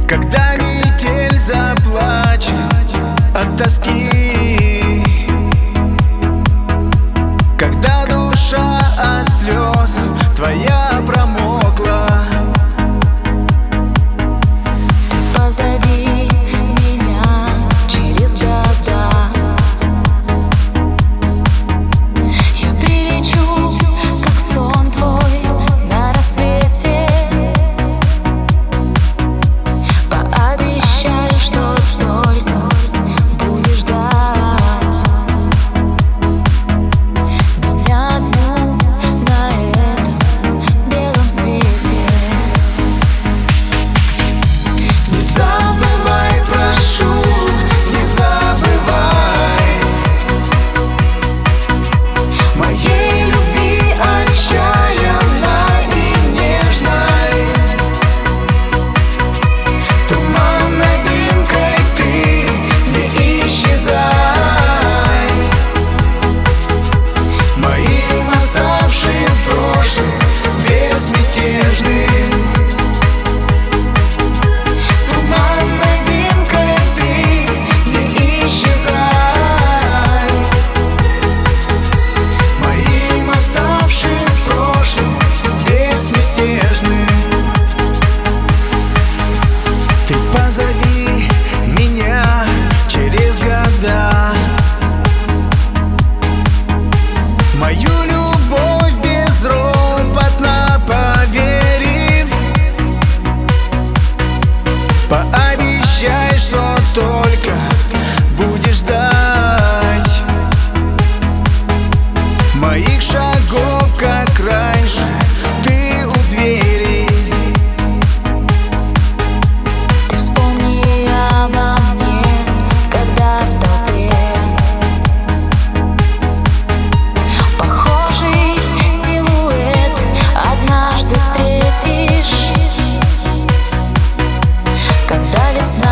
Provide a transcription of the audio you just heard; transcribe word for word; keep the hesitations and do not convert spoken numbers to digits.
Когда метель заплачет от тоски, когда душа от слез твоя промокла, позови меня через года. Я прилечу, как сон твой на рассвете. Пообещай, что только будешь ждать меня одну на этом белом свете. не забывай, прошу, не забывай моей любви отчаянной и нежной. Туманной дымкой ты не исчезай, моим оставшись в прошлом безмятежным. Туманной дымкой ты не исчезай, моим оставшись в прошлом безмятежным. Ты позови меня через года, мою любовь безропотно поверив. Пообещай, что только будешь ждать моих шагов, как раньше ты у двери. Ты вспомни обо мне, когда в толпе похожий силуэт однажды встретишь. Когда весна